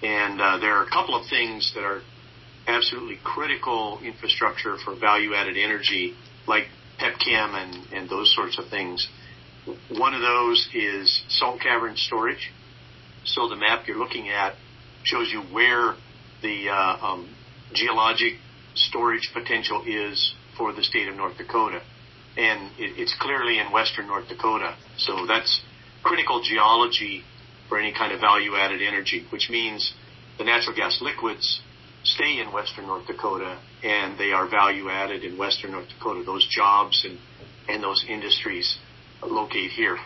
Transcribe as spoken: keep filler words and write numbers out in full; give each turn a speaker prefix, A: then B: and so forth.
A: And uh, there are a couple of things that are absolutely critical infrastructure for value-added energy, like petchem and, and those sorts of things. One of those is salt cavern storage. So the map you're looking at shows you where the uh, um, geologic storage potential is for the state of North Dakota. And it, it's clearly in western North Dakota. So that's critical geology for any kind of value-added energy, which means the natural gas liquids stay in western North Dakota, and they are value-added in western North Dakota. Those jobs and, and those industries locate here.